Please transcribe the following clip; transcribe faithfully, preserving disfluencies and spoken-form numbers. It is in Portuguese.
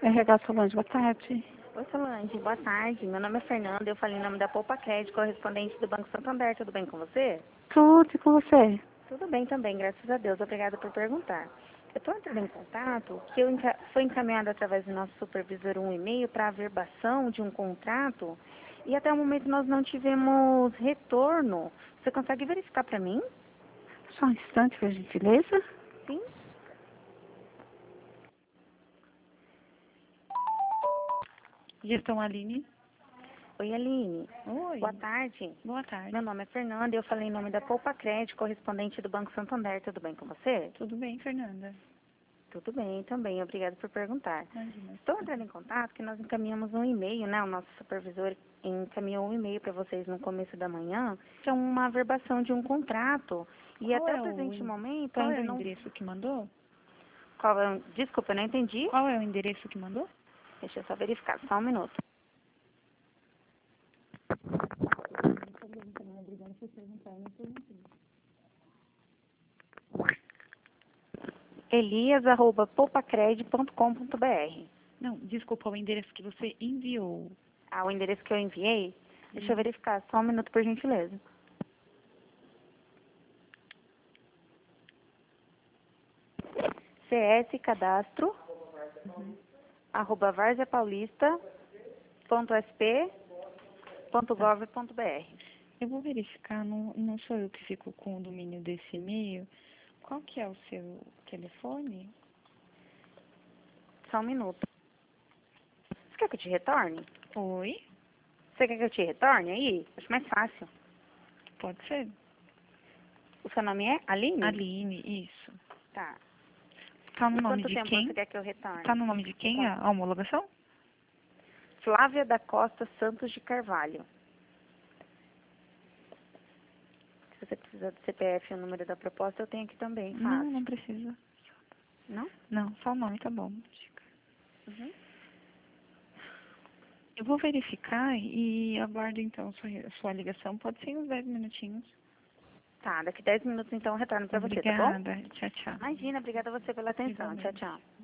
R H Solange, boa tarde. Oi, Solange, boa tarde. Meu nome é Fernanda, eu falei em nome da Poupa Crédito, correspondente do Banco Santander. Tudo bem com você? Tudo e com você? Tudo bem também, graças a Deus. Obrigada por perguntar. Eu estou entrando em contato que eu enca... foi encaminhado através do nosso supervisor um e-mail para averbação de um contrato e até o momento nós não tivemos retorno. Você consegue verificar para mim? Só um instante, por gentileza. Sim. Gestão Aline. Oi, Aline. Oi. Boa tarde. Boa tarde. Meu nome é Fernanda e eu falei em nome da Poupa Crédito, correspondente do Banco Santander. Tudo bem com você? Tudo bem, Fernanda? Tudo bem também, obrigada por perguntar. Imagina. Estou entrando em contato que nós encaminhamos um e-mail, né? O nosso supervisor encaminhou um e-mail para vocês no começo da manhã, que é uma averbação de um contrato. E Qual até é o o presente en- momento Qual ainda é o não. endereço que mandou? Qual é o... Desculpa, eu não entendi. Qual é o endereço que mandou? Deixa eu só verificar, só um minuto. elias arroba poupacred ponto com ponto br. Não, desculpa, o endereço que você enviou. Ah, o endereço que eu enviei? Deixa eu Uhum. verificar, só um minuto, por gentileza. cscadastro, Uhum. arroba Tá. varzepaulista.sp.gov.br. Eu vou verificar, não, não sou eu que fico com o domínio desse e-mail. Qual que é o seu telefone? Só um minuto. Você quer que eu te retorne? Oi? Você quer que eu te retorne aí? Acho mais fácil. Pode ser? O seu nome é Aline? Aline, isso. Tá. Tá no E nome quanto de tempo quem? você quer que eu retorne? Tá no nome de quem a a homologação? Flávia da Costa Santos de Carvalho. Se você precisar do C P F e o número da proposta, eu tenho aqui também. Não, Fácil. não precisa. Não? Não, só o nome tá bom. Uhum. Eu vou verificar e aguardo então sua, sua ligação. Pode ser uns dez minutinhos. Tá, daqui dez minutos então eu retorno pra você, tá bom? Obrigada. Tchau, tchau. Imagina, obrigada a você pela atenção. Tchau, Igualmente. tchau.